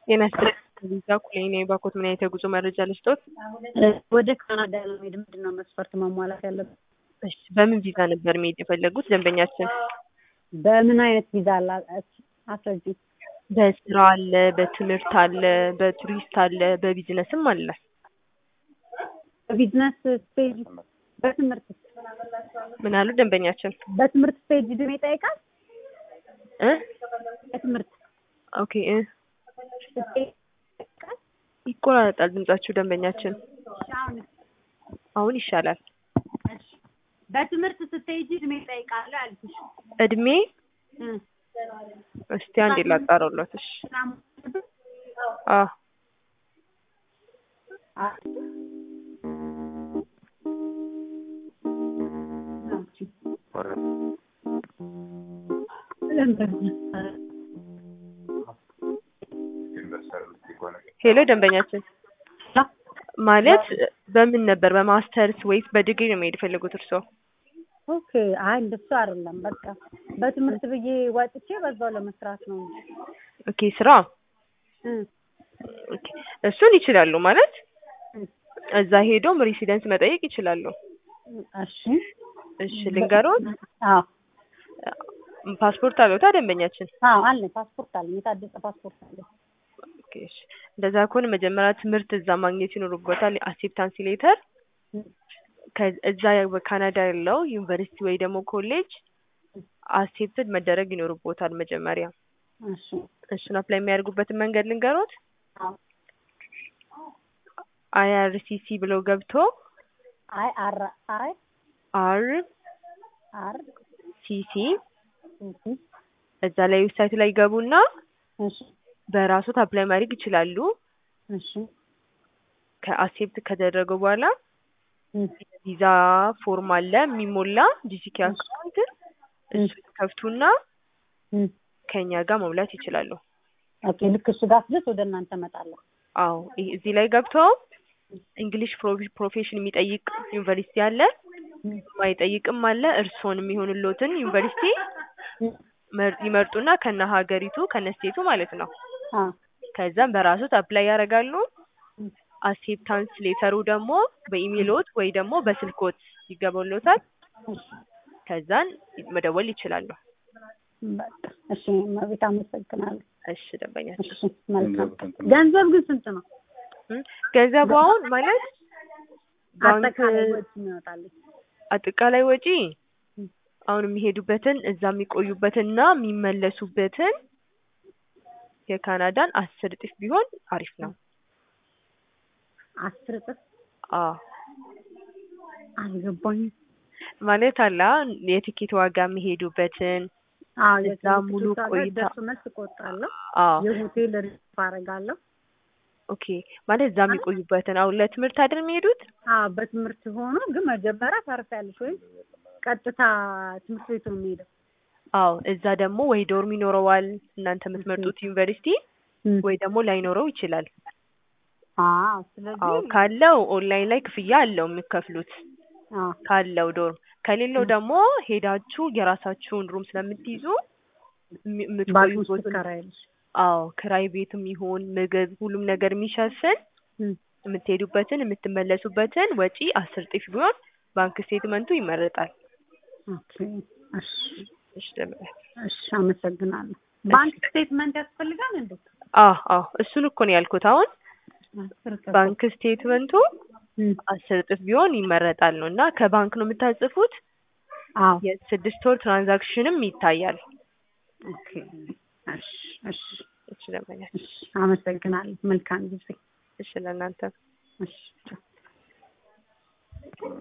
የነስተር ቪዛ ኩሌኔ ባኮት ምን አይነት የጉዞ መረጃ ልስጦት? ወደ ካናዳ ለመሄድ ምንድነው መስፈርት ማሟላት ያለበት? እሺ በምን ቪዛ ነበር መሄድ የፈለጉት ደንበኛችን? በምን አይነት ቪዛ አስረጂ። በስራ አለ፣ በትምህርት አለ፣ በቱሪስት አለ፣ በቢዝነስም አለ። በቢዝነስ ስቴጅ በትምህርት ምን አሉ ደንበኛችን? በትምህርት ስቴጅ ድሜ ይጠይቃል በትምህርት ኦኬ ይቆራረጣል ድምጻችሁ ደንበኛችን። አሁን ይሻላል። በትምህርት ስቴጅ ድሜ ይጠይቃል አልኩሽ። እድሜ እስቲ አንዴ ላጣራውለት። እሺ ሄሎ ደንበኛችን ማለት በምን ነበር በማስተርስ ወይስ በዲግሪ ነው መሄድ የፈለጉት እርሶ? ኦኬ አይ እንደሱ አይደለም። በቃ በትምህርት ብዬ ወጥቼ በዛው ለመስራት ነው። ኦኬ ስራ ኦኬ እሱን ይችላሉ ማለት እዛ ሄዶም ሬሲደንስ መጠየቅ ይችላሉ። እሺ እሺ ልንገሮት። አዎ ፓስፖርት አለዎታ ደንበኛችን? አዎ አለ ፓስፖርት አለ፣ የታደሰ ፓስፖርት አለ። ኦኬ እሺ እንደዛ ከሆነ መጀመሪያ ትምህርት እዛ ማግኘት ይኖርቦታል። አክሴፕታንስ ሌተር ከዛ በካናዳ ያለው ዩኒቨርሲቲ ወይ ደግሞ ኮሌጅ አክሴፕትድ መደረግ ይኖርቦታል መጀመሪያ። እሺ እሱን አፕላይ የሚያደርጉበትን መንገድ ልንገሮት። IRCC ብለው ገብቶ IRCC እዛ ላይ ዌብሳይት ላይ ገቡና እሺ በራሱት አፕላይ ማድረግ ይችላሉ። እሺ ከአክሴፕት ከደረገው በኋላ ቪዛ ፎርም አለ የሚሞላ ጂሲኬ አካውንት እሱ ከፍቱና ከኛ ጋር መሙላት ይችላሉ። ኦኬ ልክ እሱ ጋር ስለስ ወደ እናንተ መጣለሁ። አዎ እዚህ ላይ ገብተው እንግሊሽ ፕሮፌሽን የሚጠይቅ ዩኒቨርሲቲ አለ፣ ማይጠይቅም አለ። እርሶን የሚሆንልዎትን ዩኒቨርሲቲ ይመርጡና ከነ ሀገሪቱ ከነ ስቴቱ ማለት ነው። ከዛም በራሱት አፕላይ ያደርጋሉ። አክሴፕታንስ ሌተሩ ደግሞ በኢሜይሎት ወይ ደግሞ በስልኮት ይገባልዎታል። ከዛን መደወል ይችላሉ። በቃ እሺ ማብታ አመሰግናለሁ። እሺ ደንበኛችን። እሺ መልካም። ገንዘብ ግን ስንት ነው? ገንዘቡ አሁን ማለት ባንክ አጠቃላይ ወጪ አሁን የሚሄዱበትን እዛ የሚቆዩበትና የሚመለሱበትን የካናዳን 10 እጥፍ ቢሆን አሪፍ ነው። 10 እጥፍ? አዎ አልገባኝም። ማለት አላ የቲኬት ዋጋ የሚሄዱበትን እዛ ሙሉ ቆይታ ደርሶመልስ እቆርጣለሁ። የሆቴል ሪስክ አደርጋለሁ። ኦኬ ማለት እዛ የሚቆዩበትን አሁን ለትምህርት አይደል የሚሄዱት? በትምህርት ሆኖ ግን መጀመሪያ ታርፊያለሽ ወይ ቀጥታ ትምህርት ቤት ነው የሚሄደው? አዎ እዛ ደግሞ ወይ ዶርም ይኖረዋል እናንተ የምትመርጡት ዩኒቨርሲቲ ወይ ደግሞ ላይኖረው ይችላል። ስለዚህ ካለው ኦንላይን ላይ ክፍያ አለው የምትከፍሉት ካለው ዶርም፣ ከሌለው ደግሞ ሄዳችሁ የራሳችሁን ሩም ስለምትይዙ የምትቆዩት ክራይ ቤትም ይሁን ምግብ ሁሉም ነገር የሚሸፍን የምትሄዱበትን የምትመለሱበትን ወጪ 10 እጥፍ ቢሆን ባንክ ስቴትመንቱ ይመረጣል። ኦኬ እሺ አመሰግናለሁ። ባንክ ስቴትመንት ያስፈልጋል እንዴ? እሱን እኮ ነው ያልኩት። አሁን ባንክ ስቴትመንቱ 10 እጥፍ ቢሆን ይመረጣል ነው እና ከባንክ ነው የምታጽፉት። የ6 ወር ትራንዛክሽንም ይታያል። ኦኬ እሺ ደንበኛችን አመሰግናለሁ። መልካም ጊዜ። እሺ ለእናንተ። እሺ